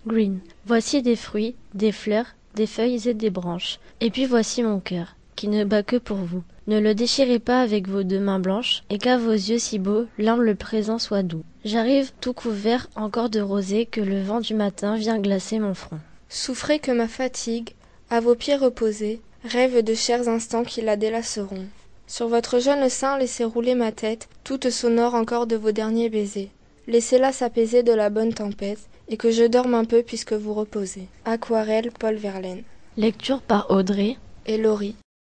Green. Voici des fruits, des fleurs, des feuilles et des branches. Et puis voici mon cœur, qui ne bat que pour vous. Ne le déchirez pas avec vos 2 mains blanches, et qu'à vos yeux si beaux, l'humble présent soit doux. J'arrive tout couvert encore de rosée que le vent du matin vient glacer mon front. Souffrez que ma fatigue, à vos pieds reposée, rêve de chers instants qui la délaceront. Sur votre jeune sein laissez rouler ma tête, toute sonore encore de vos derniers baisers. Laissez-la s'apaiser de la bonne tempête, et que je dorme un peu puisque vous reposez. Aquarelle, Paul Verlaine. Lecture par Audrey Et Laurie.